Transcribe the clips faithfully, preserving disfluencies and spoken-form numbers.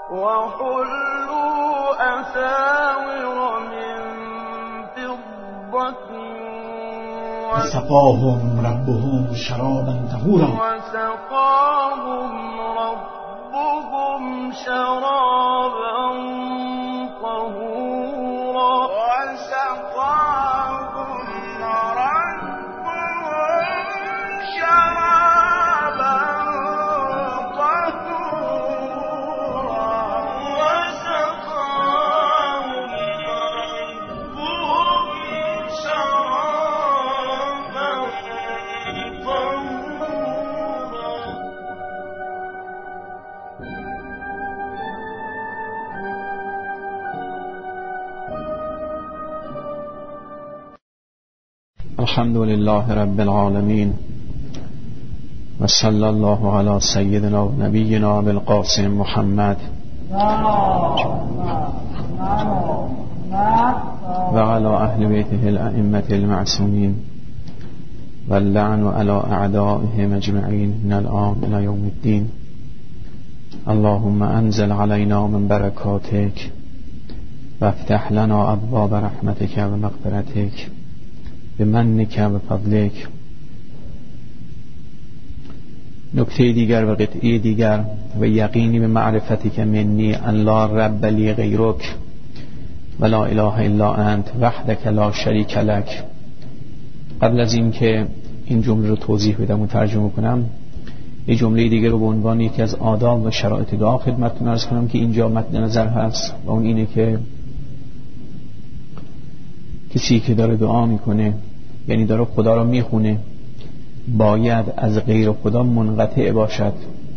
وحلوا أساور من فضة وسقاهم ربهم شرابا طهورا وسقاهم ربهم شرابا طهورا وسقاهم ربهم شرابا طهورا وسقاهم ربهم شرابا طهورا. الحمد لله رب العالمين وصلى الله على سيدنا و نبينا بالقاسم محمد و على اهل بیته الائمة المعصومین واللعن على اعدائهم اجمعین من الآن الى یوم الدین. اللهم انزل علينا من بركاتك وافتح لنا ابواب رحمتك و مغفرتك بمنك و فضلك. نکته دیگر و قطعه دیگر: و یقینی به معرفتی که منی ان لا رب لی غیرک و لا اله الا انت وحدک لا شریک لک. قبل از این که این جمله رو توضیح بدم و ترجمه کنم، یه جمله دیگر رو به عنوان یکی از آداب و شرایط دعا خدمتتون عرض کنم که اینجا مد نظر هست، و اون اینه که کسی که داره دعا میکنه، یعنی داره خدا رو میخونه، باید از غیر خدا منقطع باشد.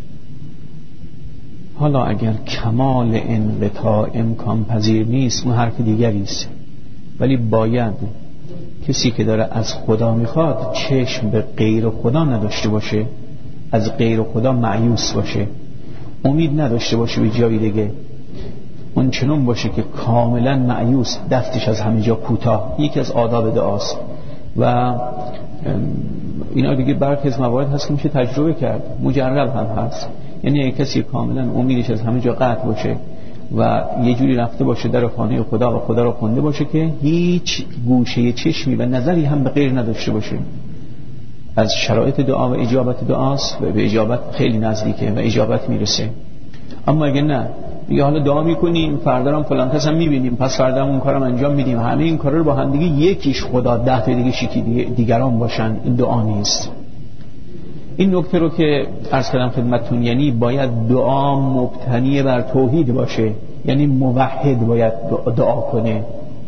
حالا اگر کمال انقطاع امکان پذیر نیست اون حرف دیگری است، ولی باید کسی که داره از خدا میخواد چشم به غیر خدا نداشته باشه، از غیر خدا مایوس باشه، امید نداشته باشه به جای دیگه، اون چنون باشه که کاملا مایوس، دستش از همه جا کوتاه. یکی از آداب دعاست و اینا دیگه برخی از موارد هست که میشه تجربه کرد، مجرب هم هست. یعنی کسی کاملا امیدش از همه جا قطع باشه و یه جوری رفته باشه در خانه خدا و خدا رو خونده باشه که هیچ گوشه چشمی و نظری هم به غیر نداشته باشه. از شرایط دعا و اجابت دعاست و به اجابت خیلی نزدیکه و اجابت میرسه. اما اگه نه، میگه حالا دعا میکنیم، فردا هم فلان کس هم میبینیم، پس فردا هم اون کارم انجام میدیم، همه این کارا رو با هم دیگه یکیش خدا، ده تا دیگه شیکی دیگران باشن، این دعا نیست. این نکته رو که عرض کردم خدمتتون، یعنی باید دعا مبتنی بر توحید باشه، یعنی موحد باید دعا کنه.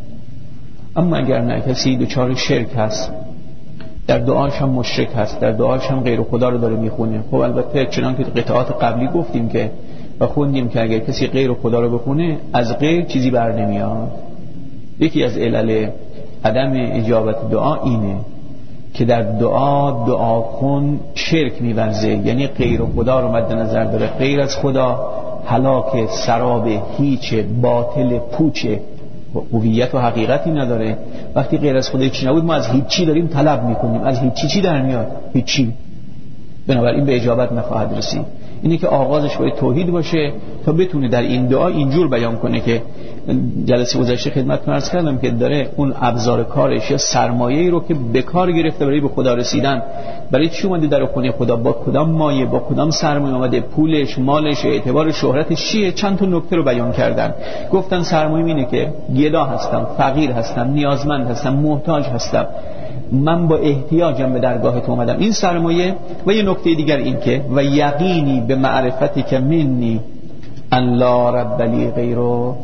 اما اگر نه، کسی دچار شرک هست، در دعاش هم مشرک هست، در دعاش هم غیر خدا رو داره میخونه. خب البته چنان که قطعات قبلی گفتیم که و خوندیم که اگر کسی غیر خدا رو بخونه، از غیر چیزی بر نمیاد. یکی از علل عدم اجابت دعا اینه که در دعا دعا کن شرک می‌ورزه، یعنی غیر خدا رو مد نظر داره. غیر از خدا هلاک، سراب، هیچ، باطل، پوچه، هویت و حقیقتی نداره. وقتی غیر از خدا هیچی نبود، ما از هیچی داریم طلب میکنیم، از هیچی چی در میاد؟ هیچی. بنابراین به اجابت نخواهد رسید. اینه که آغازش باید توحید باشه تا بتونه در این دعا اینجور بیان کنه که جلسه گذشته خدمتتون عرض کردم که داره اون ابزار کارش یا سرمایه‌ای رو که به کار گرفته برای به خدا رسیدن، برای چی اومده در خونه خدا، با کدام مایه، با کدام سرمایه اومده، پولش، مالش، اعتبار، شهرتش چیه. چند تا نکته رو بیان کردن. گفتن سرمایه اینه که گدا هستم، فقیر هستم، نیازمند هستم، محتاج هستم، من با احتیاجم به درگاه تو اومدم، این سرمایه. و یه نکته دیگر این که و یقینی به معرفتی که منی ان لا رب لی غیره.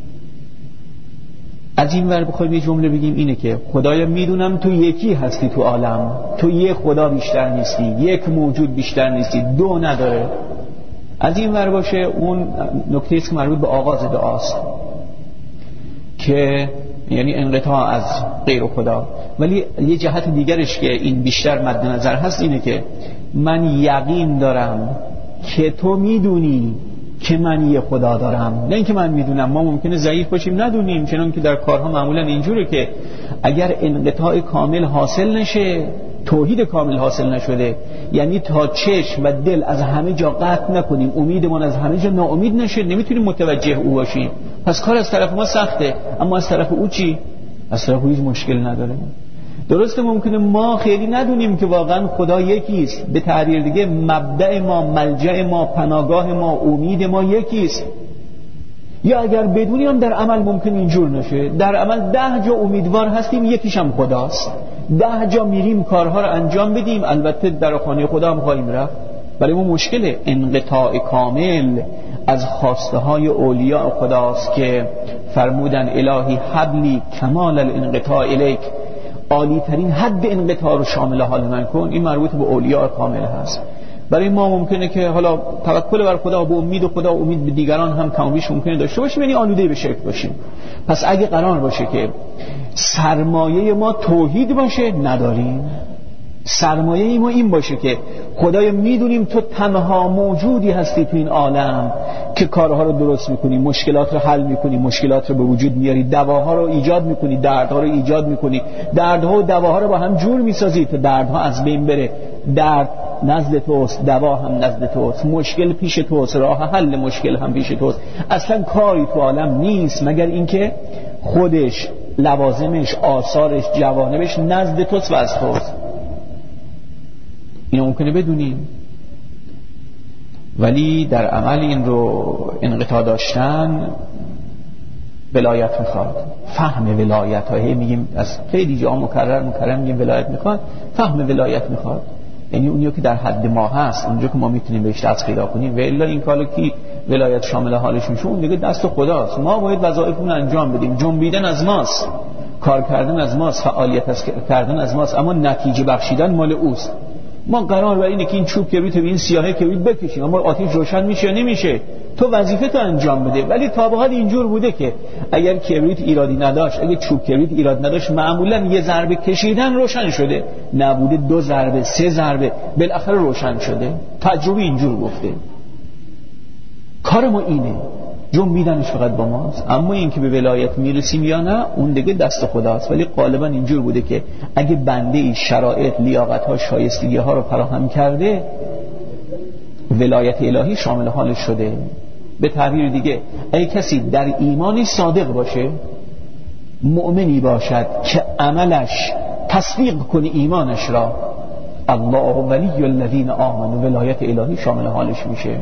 از این ور بخوایم یه جمله بگیم اینه که خدایا میدونم تو یکی هستی تو عالم، تو یک خدا بیشتر نیستی، یک موجود بیشتر نیستی، دو نداره. از این ور باشه اون نکته است که مربوط به آغاز دعاست که یعنی انقطاع از غیر خدا. ولی یه جهت دیگرش که این بیشتر مد نظر هست اینه که من یقین دارم که تو میدونی که من یه خدا دارم، نه اینکه من میدونم. ما ممکنه ضعیف باشیم ندونیم، چنان که در کارها معمولا اینجوره که اگر انقطاع کامل حاصل نشه توحید کامل حاصل نشده، یعنی تا چشم و دل از همه جا قطع نکنیم، امیدمون از همه جا ناامید نشه، نمیتونیم متوجه او باشیم. پس کار از طرف ما سخته، اما از طرف او چی؟ از طرف او هیچ مشکل نداره. درسته ممکنه ما خیلی ندونیم که واقعا خدا یکیست، به تعبیر دیگه مبدأ ما، ملجأ ما، پناهگاه ما، امید ما یکیست. یا اگر بدونیم در عمل ممکن اینجور نشه، در عمل ده جا امیدوار هستیم، یکیش هم خداست، ده جا میریم کارها رو انجام بدیم، البته در خانه خدا هم خواهیم رفت. برای ما مشکل انقطاع کامل از خواسته های اولیاء خداست که فرمودن الهی حبلی کمال الانقطاع الیک، عالی ترین حد انقطاع رو شامل حال من کن. این مربوط به اولیاء کامل هست. برای ما ممکنه که حالا توکل بر خدا و امید خدا و امید به دیگران هم کمابیش ممکنه داشته باشیم، یعنی آلوده به شرک باشیم. پس اگه قرار باشه که سرمایه ما توحید باشه، نداریم. سرمایه ما این باشه که خدایا میدونیم تو تنها موجودی هستی تو این عالم که کارها رو درست میکنی، مشکلات رو حل میکنی، مشکلات رو به وجود میاری، دواها رو ایجاد میکنی، دردها رو ایجاد میکنی، دردها و دواها رو با هم جور میسازی تا دردها از بین بره. درد نزد توست، دوا هم نزد توست، مشکل پیش توست، راه حل مشکل هم پیش توست. اصلا کاری تو عالم نیست مگر اینکه خودش، لوازمش، آثارش، جوانبش نزد توست و از توست. اینو ممکنه بدونیم، ولی در عمل این رو انقطاع داشتن ولایت میخواد. فهم ولایت ها، هی میگیم از خیلی جا مکرر مکرر میگیم ولایت میخواد، فهم ولایت میخواد. یعنی اونیو که در حد ما هست، اونجا که ما میتونیم بهش دست پیدا کنیم. و الا این کارو که ولایت شامل حالش میشه، اون دیگه دست خداست. ما باید وظایفمون انجام بدیم. جنبیدن از ماست، کار کردن از ماست، فعالیت کردن از ماست، اما نتیجه بخشیدن مال اوست. ما قرار بر اینه که این چوب کبریت و این سیاهه کبریت بکشیم، اما آتش روشن میشه یا نمیشه؟ تو وظیفه تو انجام بده. ولی تا به حال اینجور بوده که اگر کبریت ایرادی نداشت، اگه چوب کبریت ایراد نداشت، معمولا یه ضربه کشیدن روشن شده. نبوده دو ضربه، سه ضربه، بالاخره روشن شده. تجربه اینجور گفته. کار ما اینه، جنبیدنش فقط با ماست. اما این که به ولایت میرسیم یا نه، اون دیگه دست خداست. ولی غالبا اینجور بوده که اگه بنده ای شرایط، لیاقت ها، شایستگی ها رو فراهم کرده، ولایت الهی شامل حالش شده. به تعبیر دیگه اگه کسی در ایمانی صادق باشه، مؤمنی باشد که عملش تصدیق کنه ایمانش را، الله ولی الذین آمنوا، ولایت الهی شامل حالش میشه.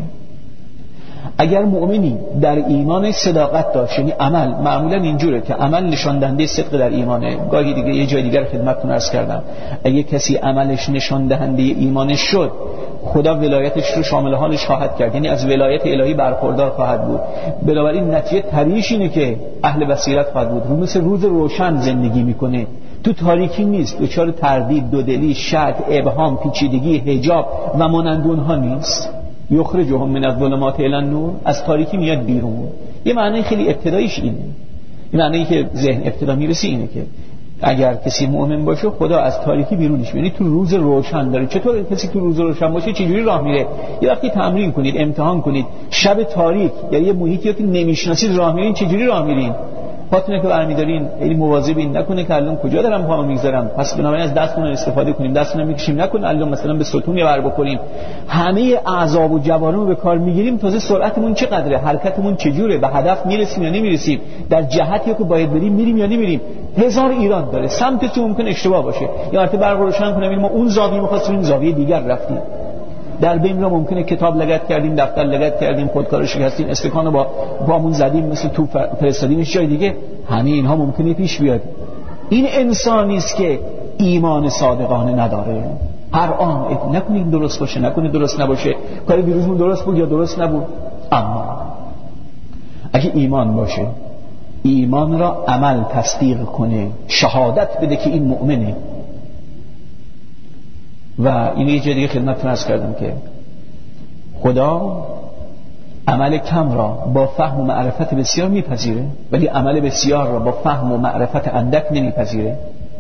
اگر مؤمنی در ایمان صداقت داشت، یعنی عمل، معمولا اینجوره که عمل نشان دهنده صدق در ایمانه. گاهی دیگه یه جای دیگر خدمتتون عرض کردم، اگه کسی عملش نشان دهنده ایمانش شد، خدا ولایتش رو شامل حالش خواهد کرد، یعنی از ولایت الهی برخوردار خواهد بود. بنابراین نتیجه طبیعیش اینه که اهل بصیرت خواهد بود. رو مثل روز روشن زندگی میکنه، تو تاریکی نیست، دچار تردید، دودلی، شک، ابهام، پیچیدگی، حجاب و مانند اونها نیست. یخرجهم من الظلمات الی النور، از تاریکی میاد بیرون. یه معنی خیلی ابتداییش اینه. این معنی که ذهن ابتدا میرسی اینه که اگر کسی مؤمن باشه، خدا از تاریکی بیرونش میاد، تو روز روشن داره. چطور کسی تو روز روشن باشه چجوری راه میره؟ یه وقتی تمرین کنید، امتحان کنید، شب تاریک یا یه محیطی که نمیشناسید راه میرین، چجوری راه میرین؟ پاتونه که برمی‌دارین خیلی مواظبین، نکنه که الان کجا دارم پامو میگذارم، پس بنابراین از دستمون استفاده کنیم، دستمون میکشیم، نکنه الان مثلا به ستون یه بر بکنیم. همه اعضا و جوارح رو به کار میگیریم، تازه سرعتمون چقدره، حرکتمون چجوره، به هدف میرسیم یا نمیرسیم، در جهتی که باید بریم میریم یا نمیریم. هزار ایراد داره، سمتتون ممکن اشتباه باشه، یا البته برق روشن کنیم ما اون زاویه می‌خواستیم این زاویه دیگر رفتیم. در بین را ممکنه کتاب لگد کردیم، دفتر لگد کردیم، خودکار شکستیم، استکانو با بامون زدیم، مثل تو فرستادیمش جای دیگه. همه اینها ممکنه پیش بیاد. این انسانی است که ایمان صادقانه نداره. هر آن نکنید درست باشه، نکنید درست نباشه، کار دیروزمون درست بود یا درست نبود. اما اگه ایمان باشه، ایمان را عمل تصدیق کنه، شهادت بده که این مؤمنه. و این یه جای دیگه خدمتتون عرض کردم که خدا عمل کم را با فهم و معرفت بسیار میپذیره، ولی عمل بسیار را با فهم و معرفت اندک نمیپذیره.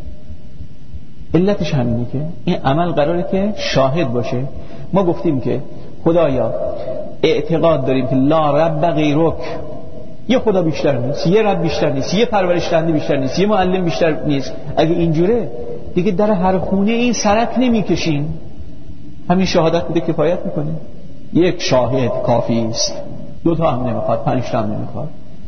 علتش همینه که این عمل قراره که شاهد باشه. ما گفتیم که خدایا اعتقاد داریم که لا رب غیرک، یه خدا بیشتر نیست، یه رب بیشتر نیست، یه پرورش دهنده بیشتر نیست، یه معلم بیشتر نیست. اگه اینجوره دیگه در هر خونه این سرک نمیکشین، همین شهادت بده کفایت میکنه. یک شاهد کافی است، دو تا هم نمیخواد، پنج تا هم نمیخواد.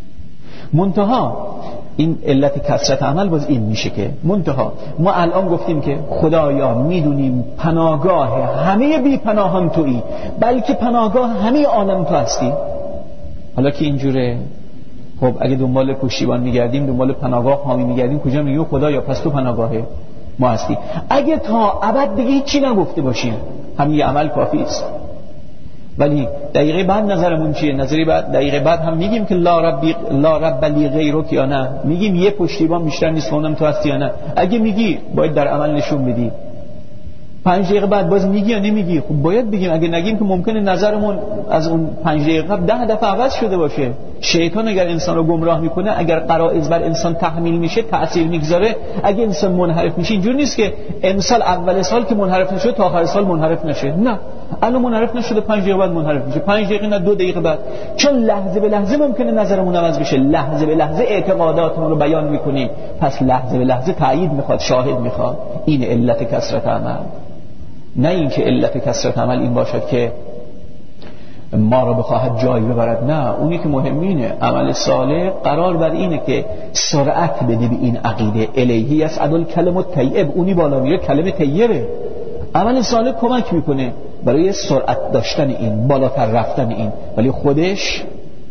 منتها این علت کثرت عمل باز این میشه که منتها ما الان گفتیم که خدایا میدونیم پناهگاه همه بی پناهان تویی، بلکه پناهگاه همه عالم تو هستی. حالا که اینجوره، خب اگه دنبال پشتیبان میگردیم، دنبال پناهگاه حامی میگردیم، کجا میگیم خدایا پس تو پناهگاه ما هستی. اگه تا ابد دیگه هیچی نگفته باشیم همین عمل کافی است. ولی دقیقه بعد نظرمون چیه؟ نظری بعد دقیقه بعد هم میگیم که لا رب لا رب لی غیرک یا نه؟ میگیم یه پشتیبان بیشتر نیست، اونم تو هستی یا نه؟ اگه میگی باید در عمل نشون بدی. پنج دقیقه بعد باز میگی یا نمیگی؟ خب باید بگیم. اگه نگیم که ممکنه نظرمون از اون پنج دقیقه قبل ده دفعه عوض شده باشه. شیطان اگر انسان رو گمراه میکنه، اگر غرایز بر انسان تحمیل میشه، تأثیر میگذاره، اگه انسان منحرف میشه، اینجوری نیست که امسال اول سال که منحرف نشه تا آخر سال منحرف نشه. نه، الان منحرف نشده، پنج دقیقه بعد منحرف میشه، پنج دقیقه نه دو دقیقه بعد. چون لحظه به لحظه ممکنه نظرمون عوض بشه، لحظه به لحظه اعتقاداتمون رو بیان میکنیم، پس لحظه به لحظه تایید میخواد، شاهد میخواد. این علت کثرت عمل. نه اینکه علت کثرت عمل این باشد که ما رو بخواهد جایی ببرد. نه، اونی که مهمینه عمل صالح قرار بر اینه که سرعت بده به این عقیده الیهی است عدل کلمه طیب، اونی بالا میره کلمه طیبه. عمل صالح کمک میکنه برای سرعت داشتن این، بالاتر رفتن این، ولی خودش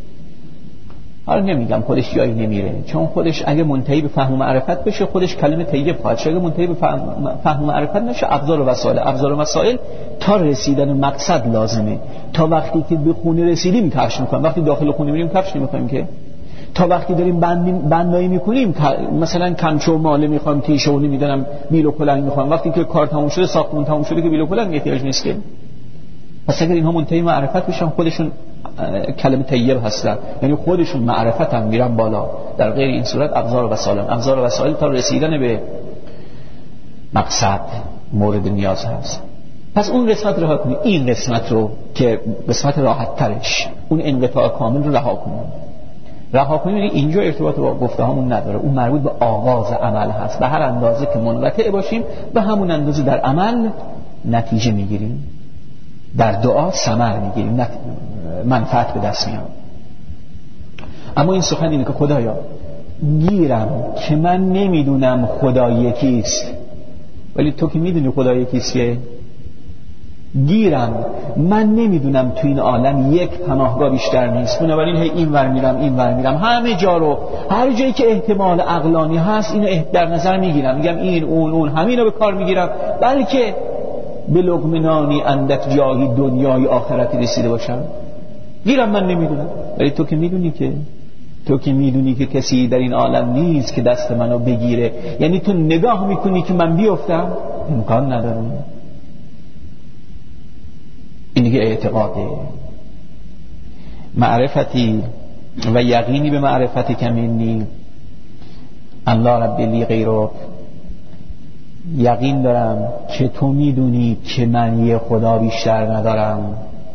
حالا نمیگم خودش جایی نمیره، چون خودش اگه منتهی به فهم و معرفت بشه خودش کلمه طیب خواهد شد. اگه منتهی به فهم و معرفت نشه ابزار و وسایل ابزار و وسایل تا رسیدن مقصد لازمه. تا وقتی که به خونه رسیدیم کفش میکنیم، وقتی داخل خونه میریم کفش نمیکنیم که. تا وقتی داریم بند بندایی میکنیم، مثلا کمچو ماله میخوام، تیشه و نمیدونم بیل و کلنگ میخوام، وقتی که کار تموم شده، ساختمون تموم شده، که بیل و کلنگ احتیاج نیست که. پس اگر اینها منتهی معرفت بشن خودشون کلمه طیب هستن، یعنی خودشون معرفت هم میرن بالا. در غیر این صورت ابزار و وسایل ابزار و وسایل تا رسیدن به مقصد مورد نیاز هست. پس اون قسمت رها کنی، این قسمت رو که قسمت راحت ترش، اون انقطاع کامل رو رها کنی. رها کنی یعنی اینجا ارتباط با گفته هامون نداره، اون مربوط به آغاز عمل هست. به هر اندازه که منقطع باشیم به همون اندازه در عمل نتیجه میگیریم، در دعا ثمر میگیریم، منفعت به دست میاد. اما این سخن اینه که خدایا گیرم که من نمیدونم خدا یکیست، ولی تو که میدونی خدا یکیست، که گیرم من نمیدونم تو این عالم یک پناهگاه بیشتر نیست، بنابراین هی این ور میرم این ور میرم، همه جا رو، هر جایی که احتمال عقلانی هست اینو در نظر میگیرم، میگم این اون اون همینو به کار میگیرم، بلکه به لقمنانی اندک جایی دنیای آخرتی رسیده باشم. گیرم من نمیدونم، ولی تو که میدونی که تو که میدونی که کسی در این عالم نیست که دست منو بگیره، یعنی تو نگاه میکنی که من بیفتم، امکان نداره. این دیگه اعتقاده. معرفتی و یقینی به معرفتی کمینی الله رب لی غیرک، یقین دارم که تو میدونی که من یه خدا بیشتر ندارم.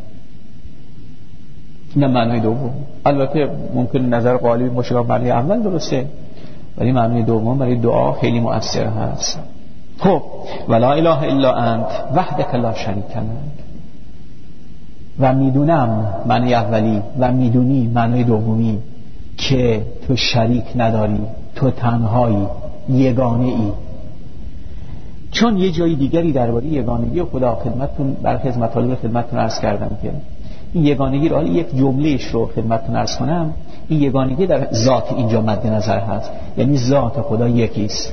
نه معنی دوم، البته ممکن نظر غالبی باشه برای اول درسته، ولی معنی دوم برای دعا خیلی مؤثر هست. خب ولا اله الا انت وحدک لا شریک لک، و میدونم معنی اولی، و میدونی معنی دومی که تو شریک نداری، تو تنهایی، یگانه ای. چون یه جای دیگری درباره یگانگی خدا خدمتتون برخی از مطالب خدمتتون عرض کردم که این یگانگی رو، یک جملهش رو خدمتتون عرض کنم، این یگانگی در ذات اینجا مد نظر هست، یعنی ذات خدا یکیست.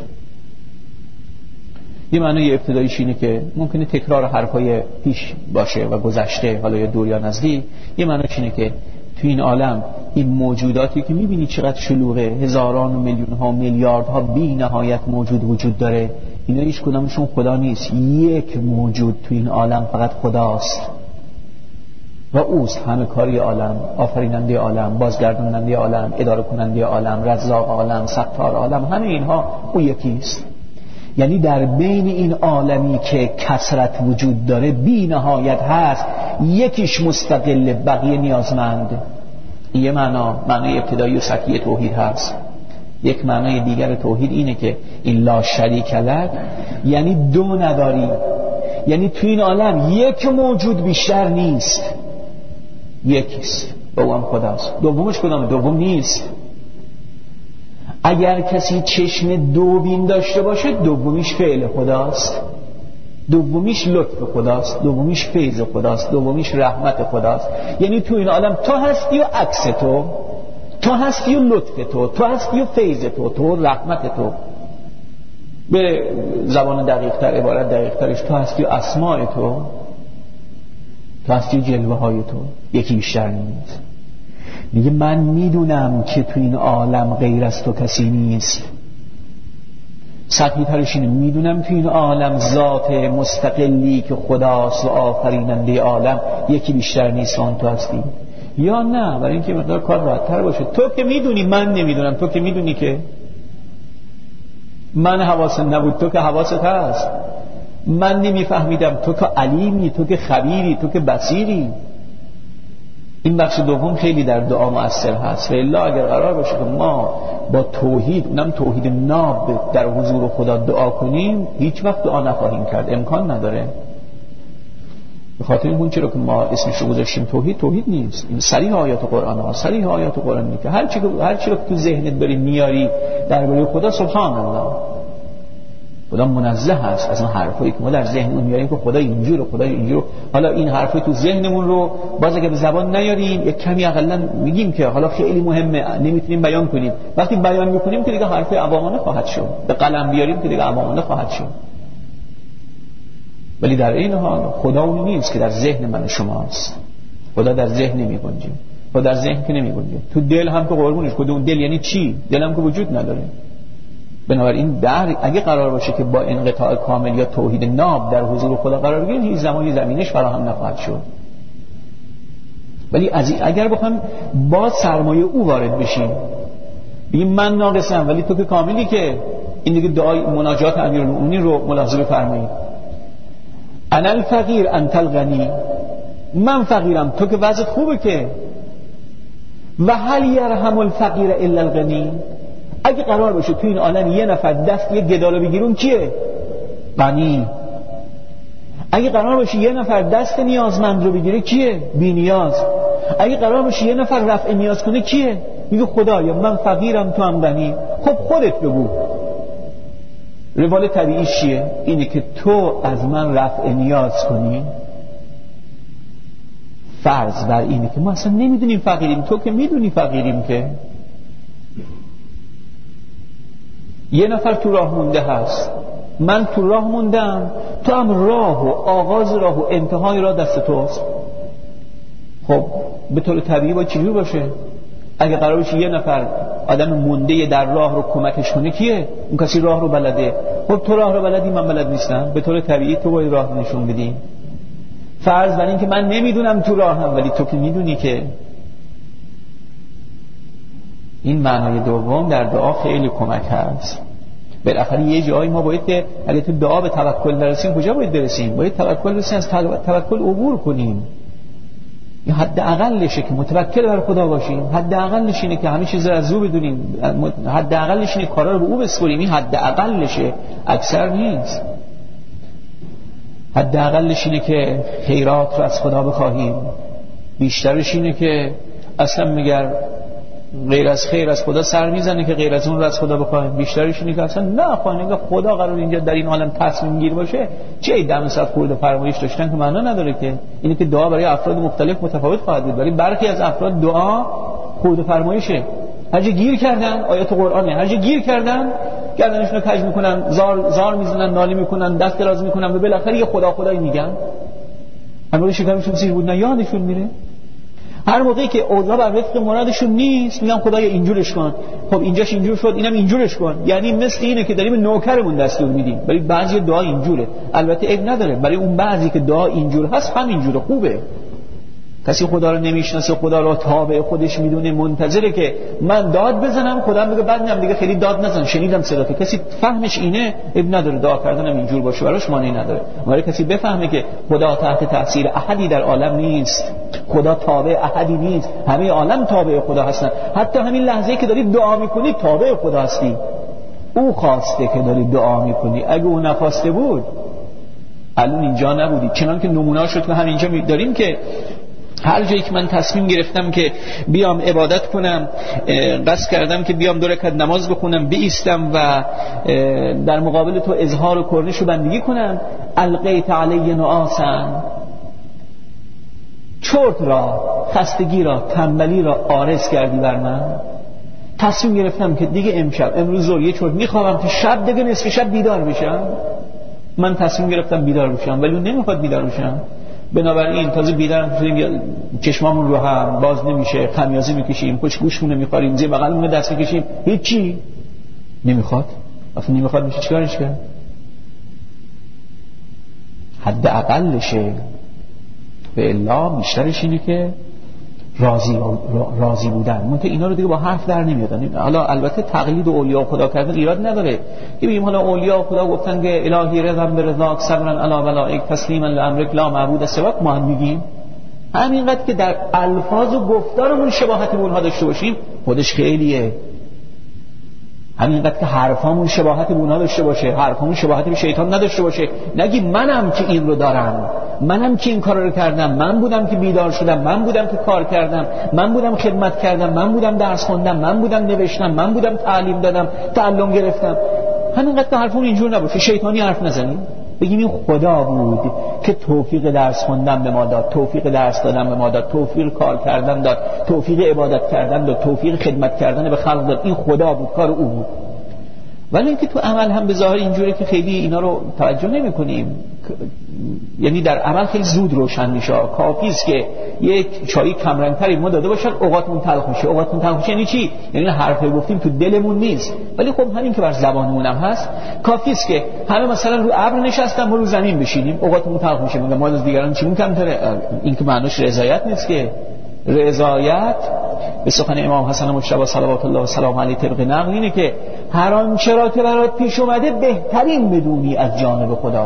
یه معنی ابتداییش اینه که ممکنه تکرار حرفای پیش باشه و گذشته، حالا یا دور یا نزدیک. یه معنیش اینه که تو این عالم این موجوداتی که میبینی چقدر شلوغه، هزاران و میلیون ها و میلیارد ها بی نهایت موجود وجود داره، اینا هیچ کدامشون خدا نیست. یک موجود تو این عالم فقط خداست و اوست همه کاری عالم، آفریننده عالم، بازگرداننده عالم، اداره کننده عالم، رزاق عالم، ستار عالم، همه اینها او یکیست. یعنی در بین این عالمی که کثرت وجود داره بی نهایت هست، یکیش مستقل، بقیه نیازمند. این یه معنا معنی ابتدایی و سطحی توحید هست. یک معنای دیگر توحید اینه که این لا شریک لک یعنی دو نداری، یعنی تو این عالم یک موجود بیشتر نیست، یکیست و اون خداست. دومش کدامه؟ دوم نیست. اگر کسی چشم دوبین داشته باشه دومیش فعل خداست، دومیش لطف خداست، دومیش فیض خداست، دومیش رحمت خداست. یعنی تو این عالم تو هستی و عکس تو، تو هستی و لطف تو، تو هستی و فیض تو، تو رحمت تو. به زبان دقیق تر، عبارت دقیق ترش، تو هستی و اسماء تو، تو هستی و جلوه های تو، یکی بیشتر نیست. میگه من میدونم که تو این عالم غیر از تو کسی نیست. سطحی ترش اینه، میدونم تو این عالم ذات مستقلی که خداست و آفریننده عالم یکی بیشتر نیست، آن تو هستی. یا نه، برای اینکه مقدار کار راحت تر باشه، تو که میدونی من نمیدونم، تو که میدونی که من حواسم نبود، تو که حواست هست. من نمیفهمیدم، تو که علیمی، تو که خبیری، تو که بصیری. این بخش دوم خیلی در دعا مؤثر هست. و الا اگر قرار باشه که ما با توحید، اونم توحید ناب، در حضور خدا دعا کنیم، هیچ وقت دعا نخواهیم کرد، امکان نداره. به خاطر این چرا که ما اسمش رو گذاشتیم توحید، توحید نیست. این صریح آیات قرآن ها، صریح آیات قرآن میگه هر چی هر چی رو تو ذهنت داری میاری درباره خدا، سبحان الله، خدا منزه هست از اون حرفایی که ما در ذهنمون میاریم که خدا اینجوره، خدا اینجوره. حالا این حرفای تو ذهنمون رو باز اگه به زبان نیاریم، یک کمی حداقل میگیم که حالا خیلی مهمه، نمیتونیم بیان کنیم. وقتی بیان میکنیم که دیگه حرفای عوامانه خواهد شد، به قلم بیاریم که دیگه عوامانه خواهد شد. ولی در این حال خدا اون نیست که در ذهن من شماست. خدا در ذهن نمیگنجه، خدا در ذهن که نمیگنجه. تو دل هم که قربونش، خود اون دل یعنی چی؟ دل هم که وجود نداره. بنابراین در اگه قرار باشه که با انقطاع کامل یا توحید ناب در حضور خدا قرار بگیریم، هیچ زمانی زمینش فراهم نخواهد شد. ولی از اگر بخوام با سرمایه او وارد بشیم، بگیم من ناقصم ولی تو که کاملی، که این دیگه دعای مناجات امیرالمومنین رو ملاحظه بفرمایید. انا الفقیر انت الغنی، من فقیرم تو که وضعت خوبه که. و هل یرحم الفقیر الا الغنی، اگه قرار باشه تو این عالم یه نفر دست یه گدالو بگیرون کیه؟ غنی. اگه قرار باشه یه نفر دست نیازمند رو بگیره کیه؟ بی نیاز. اگه قرار باشه یه نفر رفع نیاز کنه کیه؟ میگه خدایا من فقیرم تو هم غنی. خب خودت بگو روال طبیعی چیه؟ اینه که تو از من رفع نیاز کنی. فرض بر اینه که ما اصلا نمیدونیم فقیریم، تو که میدونی فقیریم. که یه نفر تو راه مونده هست، من تو راه موندم، تو هم راه و آغاز راه و انتهای راه دست توست. خب به طور طبیعی باید چجور باشه؟ اگه قرار باشه یه نفر آدم مونده در راه رو کمکش کنه کیه؟ اون کسی راه رو بلده. خب تو راه رو بلدی، من بلد نیستم، به طور طبیعی تو باید راه نشون بدی. فرض بر این که من نمیدونم تو راهم ولی تو که میدونی. که این معنای دوم در دعا خیلی کمک هست. بالاخره یه جایی ما باید که اگه تو دعا به توکل برسیم، کجا باید برسیم؟ باید توکل برسیم، از توکل عبور کنیم. این حد اقلشه که متوکل بر خدا باشیم، حد اقلش اینه که همه چیز رو از او بدونیم، حد اقلش اینه کارا رو به او بسپاریم. این حد اقلشه، اکثر نیست. حد اقلش اینه که خیرات رو از خدا بخواهیم، بیشترش اینه که اصلا میگر غیر از خیر از خدا سر میزنه که غیر از اون رو از خدا بخواهیم. بیشترش اینه که اصلا نه خانه خدا قرار اینجا در این عالم تصمیم گیر باشه، چه دم صد خورده فرمایش داشتن که معنا نداره. که اینه که دعا برای افراد مختلف متفاوت خواهد بود. برای برخی از افراد دعا خورده فرمایشه، هر جا گیر کردن آیات قرآنه، هر جا گیر کردن گردنشون رو کج میکنن، زار زار میزنن، ناله میکنن، دست دراز میکنن و بالاخره یه خدا خدایی میگن. هر موقع شکمشون سیر بود نه یادشون میره. هر موقعی که اوضاع بر وفق مرادشون نیست میگم خدایا اینجورش کن. خب اینجاش اینجور شد، اینم اینجورش کن. یعنی مثل اینه که داریم نوکرمون دستور میدیم. برای بعضی دعا اینجوره، البته عیب نداره. برای اون بعضی که دعا اینجور هست هم اینجوره، خوبه. کسی خدا رو نمیشناسه، خدا رو تابع خودش میدونه، منتظره که من داد بزنم خدا بگه بعد نم دیگه خیلی داد نزن، شنیدم صداتو. کسی فهمش اینه اب نداره، دعا کردنم اینجور باشه براش مانعی نداره. ولی کسی بفهمه که خدا تحت تاثیر احدی در عالم نیست، خدا تابع احدی نیست، همه عالم تابع خدا هستن، حتی همین لحظه‌ای که داری دعا میکنی تابع خدا هستی. او خواسته که داری دعا میکنی، اگه او نخواسته بود الان اینجا نبودی. چنان که نمونه شد که همینجا داریم که هر جایی که من تصمیم گرفتم که بیام عبادت کنم، قصد کردم که بیام دو رکعت نماز بخونم، بایستم و در مقابل تو اظهار و کرنش و بندگی کنم، القیت علی نعاسا، چرت را، خستگی را، تنبلی را عارض کردی بر من. تصمیم گرفتم که دیگه امشب امروز ظهر یه چرت میخوام تا شب دیگه نصف شب بیدار بشم. من تصمیم گرفتم بیدار بشم ولی اون نمیخواد بیدار بشم. بنابراین تازه بیدارم شدیم، چشمامون رو هم باز نمیشه، خمیازه میکشیم، پشت گوشمون میخوریم، زیر بغلمون دست میکشیم، هیچی نمیخواد. وقتی نمیخواد میشه چیکارش کرد؟ حد اقلشه. به الا بیشترش اینه که راضی راضی بودن. منتها اینا رو دیگه با حرف در نمیاد. حالا البته تقلید و اولیاء خدا کردن ایراد نداره که بگیم حالا اولیاء خدا گفتن که الهی رضا برضاک صبرا علی بلائک تسلیما لامرک لا معبود سواک، ما هم میگیم همینقدر که در الفاظ و گفتارمون شباهتی به اونها داشته باشیم خودش خیلیه. همینقدر که حرفامون شباهتی به اونها داشته باشه، حرفامون شباهتی به شیطان نداشته باشه، نگی منم که این رو دارم، منم که این کار رو کردم، من بودم که بیدار شدم، من بودم که کار کردم، من بودم خدمت کردم، من بودم درس خوندم، من بودم نوشتم، من بودم تعلیم دادم، تعلم گرفتم. همینقدر که حرفمون اینجور نباشه، شیطانی حرف نزنیم، بگیم این خدا بود که توفیق درس خوندن به ما داد، توفیق درس دادن به ما داد، توفیق کار کردن داد، توفیق عبادت کردن داد، توفیق خدمت کردن به خلق داد. این خدا بود، کار او بود. ولی اینکه تو عمل هم به ظاهر اینجوره که خیلی اینا رو توجه نمی کنیم. یعنی در عمل خیلی زود روشن میشه. کافی است که یک چای کمرنگتری ما داده باشن اوقاتمون تلخ میشه. اوقاتمون تلخ میشه یعنی چی؟ یعنی حرفی گفتیم تو دلمون نیست، ولی خب همین که بر زبانمون هم هست. کافی است که همه مثلا رو ابر نشستن ما رو زمین بشینیم اوقاتمون تلخ میشه. میگم ما از دیگران چی کمتره؟ این که معنیش رضایت نیست که. رضایت به سخن امام حسن مجتبی صلوات الله و سلام علیه طبق نقل اینه که هر آنچه را که برات پیش اومده بهترین بدونی از جانب خدا.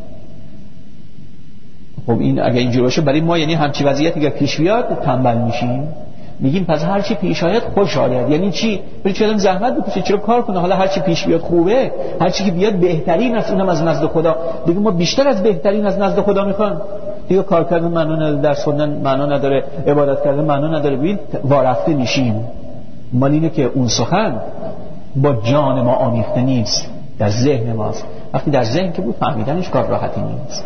خب این اگه اینجوری باشه برای ما یعنی همچی وضعیتی که پیش بیاد تنبل میشیم، میگیم پس هر چی پیش آید خوش آید. یعنی چی؟ برای چه آدم زحمت بکشه، چرا کار کنه، حالا هر چی پیش بیاد خوبه، هر چی که بیاد بهترین است، اونم از نزد خدا. دیگه ما بیشتر از بهترین از نزد خدا میخوایم. دیگه کار کردن معنا نداره، درس خوندن معنا نداره، عبادت کردن معنا نداره. ببین وارفته میشیم. مال اینه که اون سخن با جان ما آمیخته نیست، در ذهن ماست. وقتی در ذهن که بود فهمیدنش کار راحتی نیست.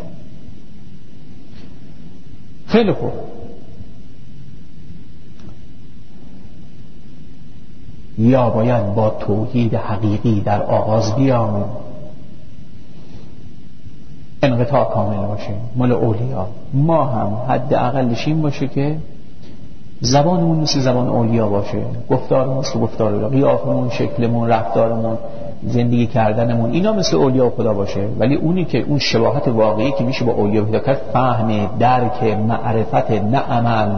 خیلی خوب. یا باید با توحید حقیقی در آغاز بیام، انقطاع کامل باشه مال اولیا. ما هم حد اقلش این باشه که زبانمون مثل زبان اولیا باشه، گفتارمون مثل گفتار اولیا، قیافمون، شکلمون، رفتارمون، زندگی کردنمون اینا مثل اولیا خدا باشه. ولی اونی که اون شباهت واقعی که میشه با اولیا پیدا کرد، فهم، درک، معرفت، نه عمل.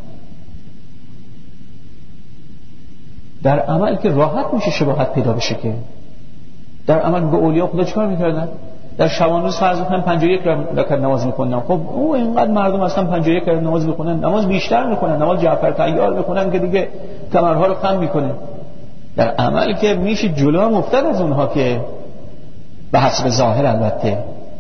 در عمل که راحت میشه شباهت پیدا بشه. که در عمل به اولیا خدا چیکار میکردن؟ در شبان روز فرض کنم پنجاه و یک رکعت نماز میخونن. خب او اینقدر مردم اصلا پنجاه و یک رکعت نماز میخونن، نماز بیشتر میخونن، نماز جعفر طیار میخونن که دیگه کمرها رو خم میکنه. در عمل که میشه جلو هم افتاد از اونها که به حسب ظاهر البته،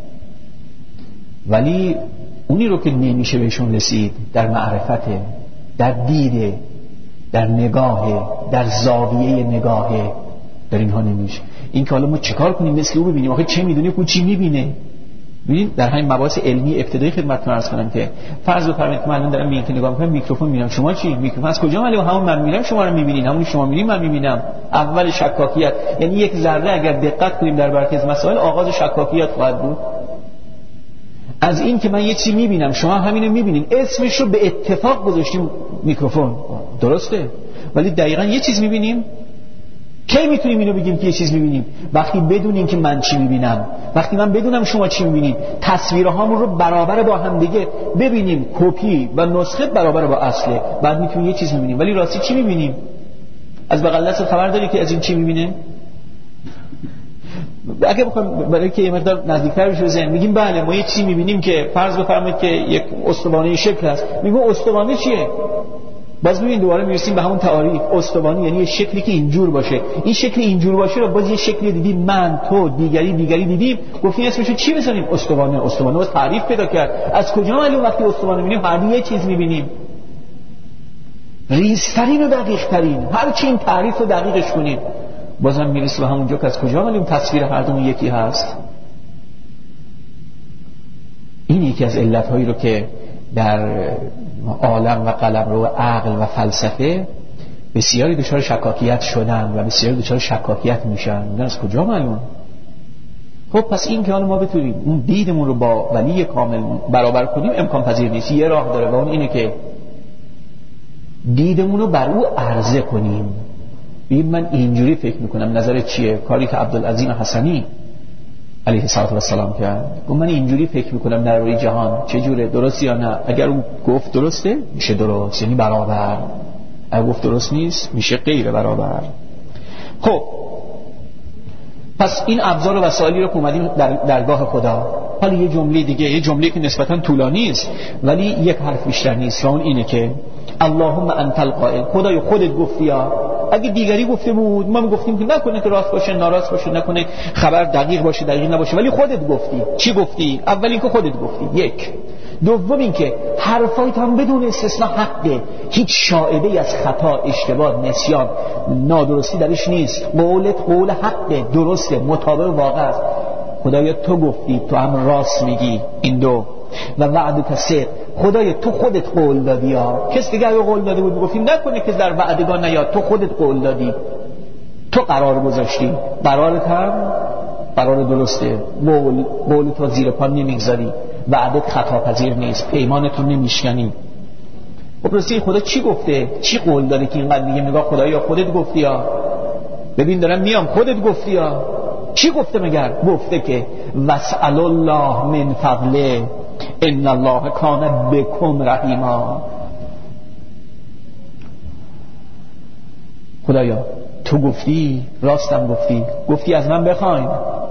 ولی اونی رو که نمیشه بهشون رسید در معرفت، در دید، در نگاه، در زاویه نگاه، در اینها نمیشه. این که حالا ما چیکار کنیم مثل او ببینیم؟ آخه چه میدونی که چی میبینه؟ ببینید در همین مباحث علمی ابتدایی خدمتتون عرض کنم که فرض بفرمایید من الان دارم میگم که نگاه میکنم میکروفون میبینم، شما چی؟ میکروفون از کجا میاد؟ همون من میبینم شما رو میبینین، همون شما میبینید من میبینم. اول شکاکیت، یعنی یک ذره اگر دقت کنیم در برخی از مسائل آغاز شکاکیت خواهد بود. از این که من یه چیزی میبینم شما همینو میبینین، اسمش رو به اتفاق گذاشتیم میکروفون، درسته؟ ولی دقیقاً یه چیز میبینیم کی میتونیم اینو بگیم که یه چیز میبینیم؟ وقتی بدونیم که من چی میبینم، وقتی من بدونم شما چی میبینید، تصویرهامون رو برابر با هم دیگه ببینیم، کپی و نسخه برابر با اصله، بعد میتونیم یه چیز میبینیم. ولی راستی چی میبینیم؟ از بغل دست خبر داری که از این چی میبینه؟ اگه بخوام برای که یه مقدار نزدیکتر بشه به ذهن، میگیم بله ما یه چیزی میبینیم که فرض بفرمایید که یک استوانه شکل هست. میگم استوانه چیه؟ باز ببین دوباره میرسیم به همون تعاریف. استوانه یعنی یه شکلی که اینجور باشه. این شکل اینجور باشه رو باز یه شکلی دیدیم، من تو دیگری دیگری دیدیم، گفتیم اسمشو چی بزنیم؟ استوانه. استوانه باز تعریف پیدا کرد. از کجا معلوم وقتی استوانه میبینیم هر یه چیز میبینیم؟ ریزترین و دقیق ترین، هر چی این تعریف رو دقیقش کنیم بازم میرسه به همونجا که از کجا معلوم تصویر هر دومون یکی هست. این یکی از علتهایی رو که در عالم و قلمرو و عقل و فلسفه بسیاری دچار شکاکیت شدن و بسیاری دچار شکاکیت میشن. میگن از کجا معلوم؟ خب پس این که حالا ما بتونیم اون دیدمون رو با ولی کامل برابر کنیم امکان پذیر نیست. یه راه داره و اون اینه که دیدمون رو بر او عرضه کنیم. بگیم من اینجوری فکر میکنم، نظرت چیه؟ کاری که عبدالعظیم حسنی علیه السلام کرد، گفت من اینجوری فکر میکنم درباره جهان، چه جوره، درست یا نه؟ اگر اون گفت درسته میشه درست، یعنی برابر. اگر گفت درست نیست میشه غیر برابر. خب پس این ابزار و وسایلی رو که اومدیم در درگاه خدا. حالا یه جمله دیگه، یه جمله که نسبتا طولانی است ولی یک حرف بیشتر نیست و اون اینه که اللهم انت القائل، خدای خودت گفتی. یا اگه دیگری گفته بود ما میگفتیم که نکنه که راست باشه ناراست باشه، نکنه خبر دقیق باشه دقیق نباشه، ولی خودت گفتی. چی گفتی؟ اول اینکه خودت گفتی، یک. دوم اینکه حرفایت هم بدون استثناء حقه، هیچ شائبه از خطا، اشتباه، نسیان، نادرستی درش نیست. قولت قول حقه، درسته، مطابق واقع است. خدایا تو گفتی، تو هم راست میگی. این دو. و وعدت صدق، خدایا تو خودت قول دادی. ها کس دیگه اگه قول داده بود گفتیم نکنه که در وعدگان نیاد، تو خودت قول دادی، تو قرار گذاشتی، قرارت هم قرار درسته، قول قول تو زیر پا نمیگذاری، وعدت خطا پذیر نیست، پیمانت رو نمیشکنی. خب راستی خدا چی گفته؟ چی قول داره که اینقدر دیگه نگاه خدایا خودت گفتی؟ ها ببین دارم میام، خودت گفتی. ها چی گفته؟ مگر گفته که واسأل الله من فضله ان الله کان بكم رحیما. خدایا تو گفتی، راستم گفتی، گفتی از من بخواین.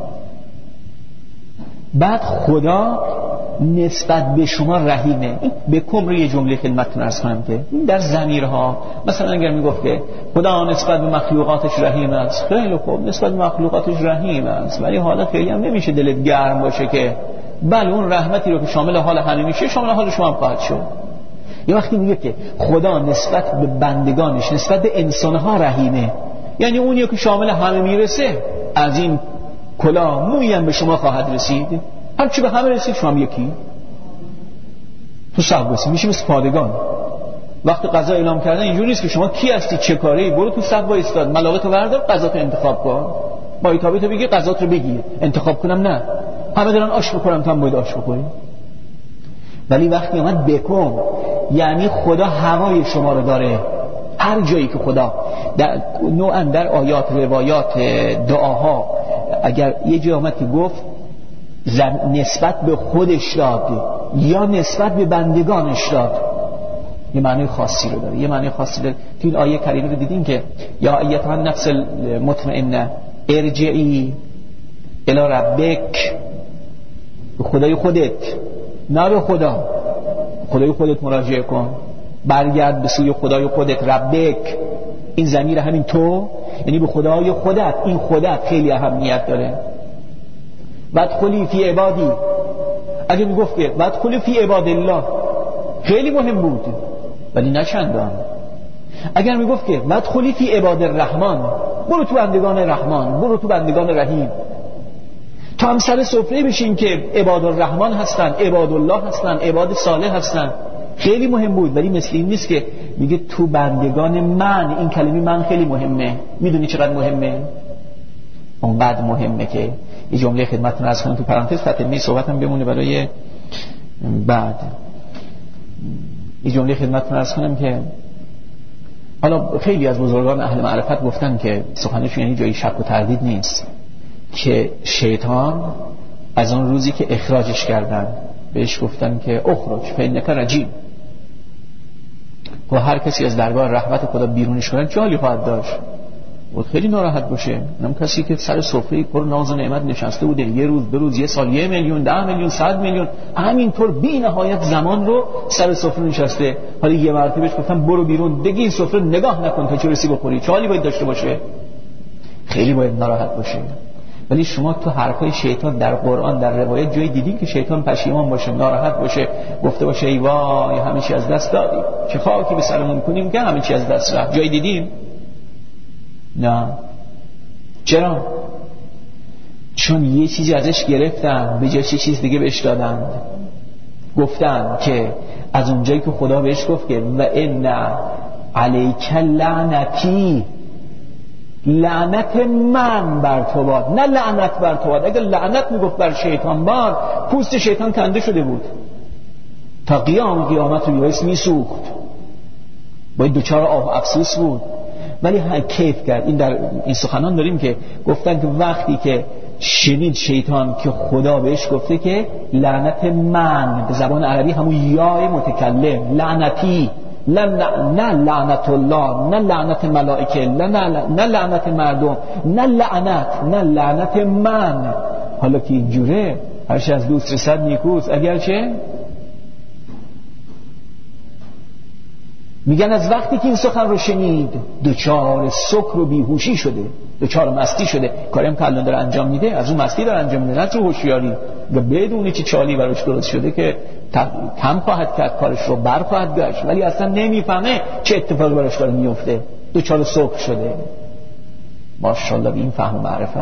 بعد خدا نسبت به شما رحیمه. این بکم رو یه جمله خدمتتون عرض کنم که این در ضمیرها، مثلا اگر میگفت که خدا نسبت به مخلوقاتش رحیم است، خیلی خوب نسبت به مخلوقاتش رحیم است، ولی حالا خیلی هم نمیشه دلت گرم باشه که بله اون رحمتی رو که شامل حال همه میشه شامل حال شما هم خواهد شد. یه وقتی میگه که خدا نسبت به بندگانش، نسبت به انسانها رحیمه، یعنی اونی که شامل همه میرسه از این کلا مویی هم به شما خواهد رسید. هر چی به همه رسید شما هم یکی تو صف بسی میشه مثل پادگان. وقتی قضا اعلام کردن اینجوری نیست که شما کی هستی چه کاری، برو تو صف وایساد، ملاقاتو بردار، قضاتو انتخاب کن، با ایتابیتو بگی قضات رو بگیر، انتخاب کنم نه، همه دارن آش بخورن تو هم باید آش بخوری. ولی وقتی اومد بکن یعنی خدا هوای شما رو داره. هر جایی که خدا در نوعا در آیات روایات دعاها اگر یه جایی اومد که گفت نسبت به خودش داد یا نسبت به بندگانش داد، یه معنی خاصی رو داره، یه معنی خاصی داره. تو این آیه کریمه رو دیدین که یا ایتها النفس المطمئنه ارجعی الی ربک، به خدای خودت، نه به خدا، خدای خودت مراجعه کن، برگرد به سوی خدای خودت. ربک این ضمیر همین تو، یعنی به خدای خودت. این خودت خیلی اهمیت داره. وادخلی فی عبادی، اگه میگفت که وادخلی فی عباد الله خیلی مهم بود ولی نه چندان. اگر میگفت که وادخلی فی عباد الرحمن، برو تو بندگان رحمان، برو تو بندگان رحیم، تو هم سر سفره بشین که عباد الرحمن هستن، عباد الله هستن، عباد صالح هستن، خیلی مهم بود. ولی مثل این نیست که میگه تو بندگان من. این کلمه من خیلی مهمه. میدونی چقدر مهمه؟ اونقدر مهمه که یه جمله خدمتتون عرض کنم تو پرانتز تتمه صحبتم بمونه برای بعد. یه جمله خدمتتون عرض کنم که حالا خیلی از بزرگان اهل معرفت گفتن که سخنشون یعنی جایی شک و تردید نیست که شیطان از اون روزی که اخراجش کردن بهش گفتن که اخرج فإنک رجیم و هر کسی از درگاه رحمت خدا بیرونش کنن چه حالی خواهد داشت؟ بود خیلی ناراحت باشه. اونم کسی که سر سفره پر ناز و نعمت نشسته بوده یه روز دو روز یه سال یه میلیون ده میلیون صد میلیون همینطور بی نهایت زمان رو سر سفره نشسته، حالا یه مرتبه بهش گفتم برو بیرون دیگه این سفره نگاه نکن تا چه رسی بخوری، چه حالی باید داشته باشه؟ خیلی باید ناراحت باشه. ولی شما تو حرفای شیطان در قرآن در روایت جایی دیدین که شیطان پشیمان باشه، ناراحت باشه، گفته باشه ای وای همه چی از دست دادیم، چه خاکی به سرمون کنیم که همه چی از دست رفت؟ جایی دیدیم؟ نه. چرا؟ چون یه چیزی ازش گرفتن به جاش یه چیز دیگه بهش دادن. گفتن که از اونجایی که خدا بهش گفت که و ان علیک لعنتی، لعنت من بر تو باد، نه لعنت بر تو باد. اگر لعنت میگفت بر شیطان باد پوست شیطان کنده شده بود، تا قیام قیامت رو یویس میسوخت، باید دوچار آه افسوس بود. ولی ها کیف کرد. این در این سخنان داریم که گفتن که وقتی که شنید شیطان که خدا بهش گفته که لعنت من، به زبان عربی همون یای متکلم، لعنتی، نه لعنت الله، نه لعنت ملائکه، نه لعنت مردم، نه لعنت، نه لعنت من. حالا که اینجوره هرچه از دوست رسد نیکوست، اگرچه میگن از وقتی که این سخن رو شنید دوچار سکر و بیهوشی شده، دوچار مستی شده. کاریم که الان داره انجام میده از اون مستی داره انجام میده، نه تو هوشیاری. و بدون چی چالی براش درست شده که کم خواهد کرد کارش رو، بر خواهد گشت، ولی اصلا نمیفهمه چه اتفاقی براش داره میفته، دوچار سکر شده. ماشاءالله به این فهم و معرفت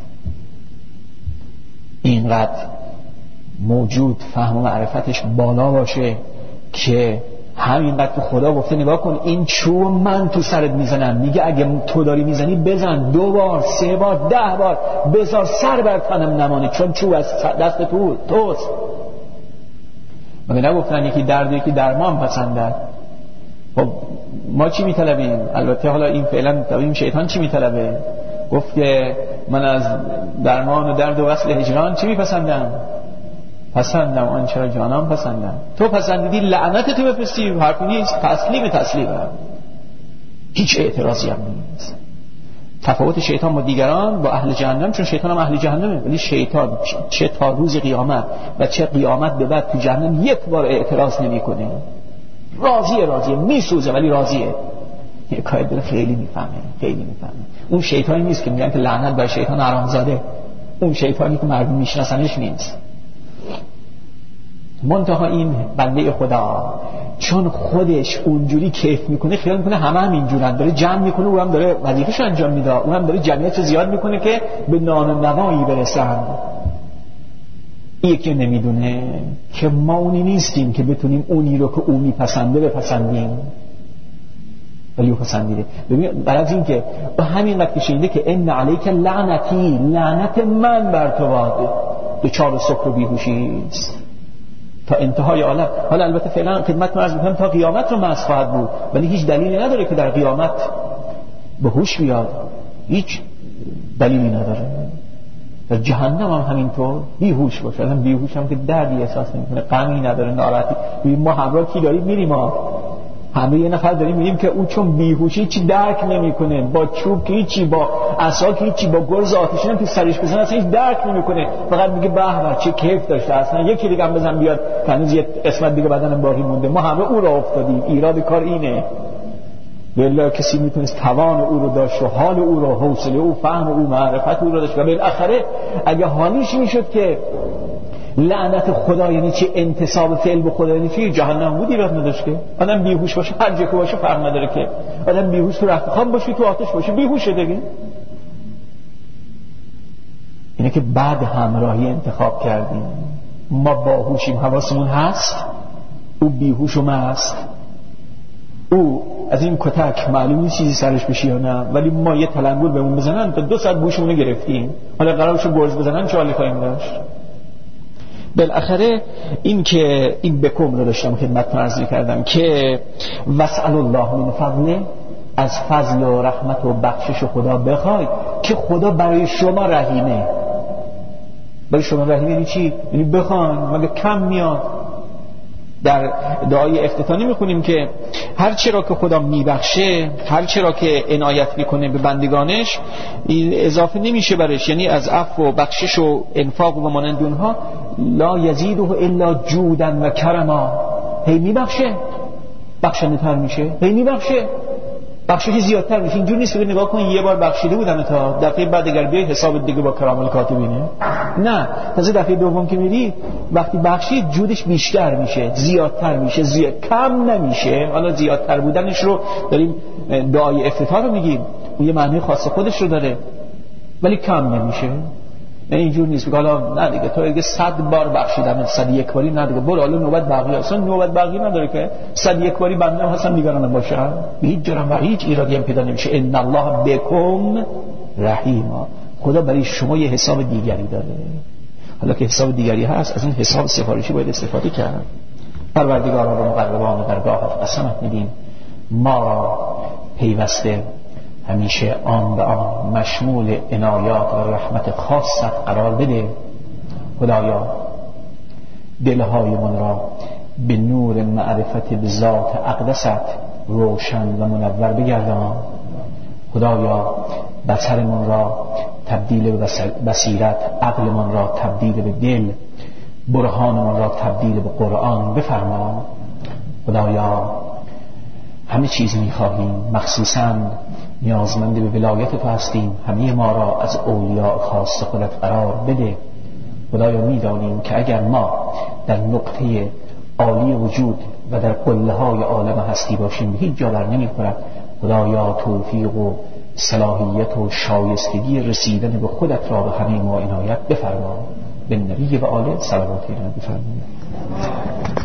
اینقدر موجود فهم و معرفتش بالا باشه که همینقدر که خدا گفته نگاه کن این چوب من تو سرت میزنم، میگه اگه تو داری میزنی بزن دو بار سه بار ده بار، بذار سر بر تنم نمانه، چون چوب از دست تو توست. مگه نگفتن یکی درد یکی درمان پسنده؟ خب ما چی میطلبیم؟ البته حالا این فعلا این شیطان چی میطلبه؟ گفت که من از درمان و درد و وصل هجران چی میپسندم؟ پسندم آنچه را جانم پسندم. تو پسندیدی لعنت تو بفرستی، حرفی نیست، تسلیم تسلیمه، هیچ اعتراضی هم نیست. تفاوت شیطان با دیگران با اهل جهنم، چون شیطان هم اهل جهنمه، ولی شیطان چه تا روز قیامت و چه قیامت به بعد تو جهنم یک بار اعتراض نمیکنه، راضیه راضیه میسوزه ولی راضیه. یه کاری داره خیلی میفهمه، خیلی میفهمه. اون شیطانی نیست که میگن که لعنت بر شیطان حرامزاده، اون شیطانی که مردم میشناسنش نیست. منتها این بنده خدا چون خودش اونجوری کیف میکنه خیال میکنه همه هم اینجورن، داره جمع میکنه، او هم داره وظیفه‌ش انجام میده، او هم داره جمعیت زیاد میکنه که به نان و نوایی برسن. یکی نمیدونه که ما اونی نیستیم که بتونیم اونی رو که او میپسنده بپسندیم، ولی او پسندیده. ببین برای این که با همین وقت شنیده که ان علیک لعنتی، لعنت من بر تو باد، دو چار سکر و بیهوشی است تا انتهای عالم. حالا البته فعلا خدمت عرض می‌کنم تا قیامت رو مس خواهد بود، ولی هیچ دلیلی نداره که در قیامت به هوش بیاد، هیچ دلیلی نداره. در جهنم هم همینطور بیهوش باشه، الان بیهوش هم که دردی احساس نمی‌کنه، غمی نداره، ناراحتی. ما همراه کی داریم میریم؟ ما همه یه نفر داریم میریم که اون چون بیهوشی چی درک نمیکنه، با چوب که هیچی، با عصا که هیچی، با گرز آتشین هم که سرش بزنه اصلا هیچ درک نمیکنه، فقط میگه به به چه کیف داشته، اصلا یکی دیگه هم بزن بیاد هنوز یه قسمت دیگه بدنم باقی مونده. ما همه او را افتادیم، ایراد کار اینه. والله کسی میتونست توان او رو داشت و حال او رو، حوصله او، فهم او، معرفت او رو داشت، و بالاخره اگه حالیش میشد که لعنت خدا یعنی چی، انتصاب فعل به خدا یعنی چی، جهنم بود، ایراد نداشت که آدم بیهوش باشه، هر جا که باشه فرق نداره که آدم بیهوش تو رخت خواب باشه، تو آتش باشه، بیهوشه دیگه. اینه که بعد همراهی انتخاب کردیم. ما باهوشیم، حواسمون هست، او بیهوش و مست. او از این کتک معلوم نیست چیزی سرش بشه یا نه، ولی ما یه تلنگر بهمون بزنن تا دو ساعت گوشمون رو گرفتیم، حالا قرارشو گرز بزنن چه حالی خواهیم داشت؟ بالاخره این که این بکم رو داشتم خدمتتون عرض کردم که وسأل الله من فضله، از فضل و رحمت و بخشش خدا بخواید که خدا برای شما رحیمه. برای شما رحیمه یعنی چی؟ یعنی بخواید، مگه کم میاد؟ در دعای افتتاحی میخونیم که هر چرا که خدا میبخشه، هر چرا که عنایت میکنه به بندگانش، اضافه نمیشه برش، یعنی از عفو و بخشش و انفاق و مانند اونها، لا یزیده الا جودا و کرما. هی میبخشه، بخشنده تر میشه، هی میبخشه، بخشش زیادتر میشه. اینجور نیست که نگاه کن یه بار بخشیده بودم تا دفعه بعد اگر بیای حساب دیگه با کرام الکاتبینه. نه، تازه دفعه دوم که میری وقتی بخشید جودش بیشتر میشه، زیادتر میشه، زیاد کم نمیشه. حالا زیادتر بودنش رو داریم دعای افتتاح رو میگیم، اون یه معنی خاص خودش رو داره، ولی کم نمیشه. نه اینجور نیست که حالا نه دیگه تو اگه صد بار بخشیدم صد یک باری نه دیگه برو حالا نوبت باقی اصلا نوبت باقی نداره که صد یک باری بنده هستن نگران باشن، هیچ جرم و هیچ ایرادی هم پیدا نمیشه. ان الله بكم رحیم. خدا برای شما یه حساب دیگری داره. حالا که حساب دیگری هست از اون حساب سفارشی باید استفاده کرد. پروردگارا و مقربان درگاهت قسمت میدیم ما را پیوسته همیشه آن به آن مشمول عنایات و رحمت خاصت قرار بده. خدایا دلهای من را به نور معرفت به ذات اقدست روشن و منور بگردان. خدایا بصر من را تبدیل به بصیرت، عقل من را تبدیل به دل، برهان من را تبدیل به قرآن بفرما. خدایا همه چیز می‌خواهیم، مخصوصاً نیازمند به ولایت تو هستیم. همه ما را از اولیاء خاص خودت قرار بده. خدایا می‌دانیم که اگر ما در نقطه عالی وجود و در قله‌های عالم هستی باشیم به هیچ جا بر نمی‌خورد. خدایا توفیق و صلاحیت و شایستگی رسیدن به خودت را به همه ما عنایت بفرما. به نبی و آله صلوات بفرمایید.